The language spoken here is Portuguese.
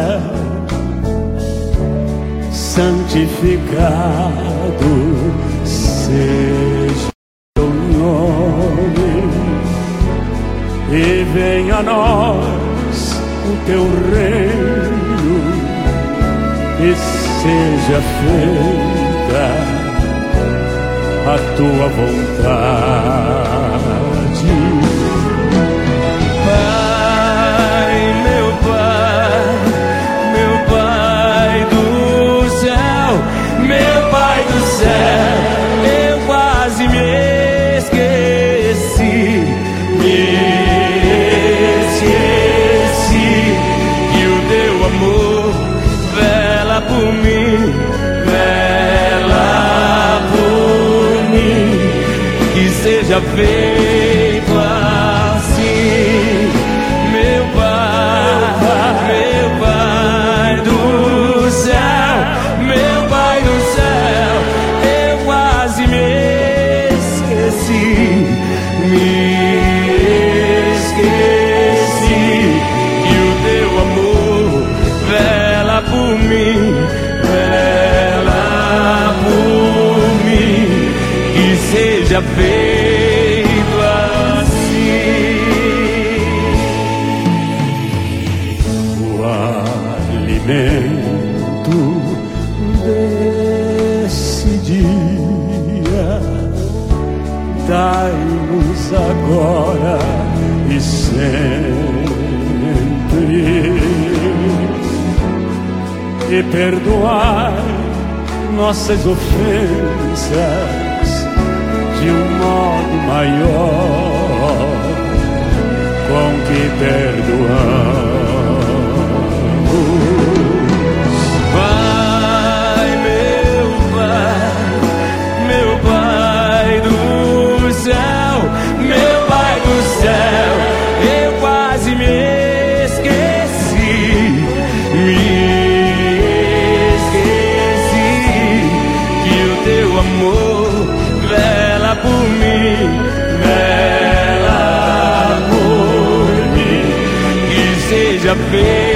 céu, santificado seja o nome, e venha a nós o teu reino, e seja feita a tua vontade. Pai, meu Pai do céu, meu Pai do céu, eu quase me esqueci, que o teu amor vela por mim, que seja feito assim, meu Pai do céu, meu Pai do céu, eu quase me esqueci, que o teu amor vela por mim, que seja feito assim. O alimento desse dia dai-nos agora e sempre, e perdoai nossas ofensas de um modo maior com que perdoamos. Pai, meu Pai do céu, meu Pai do céu, eu quase me esqueci, que o teu amor vela por mim, que seja feito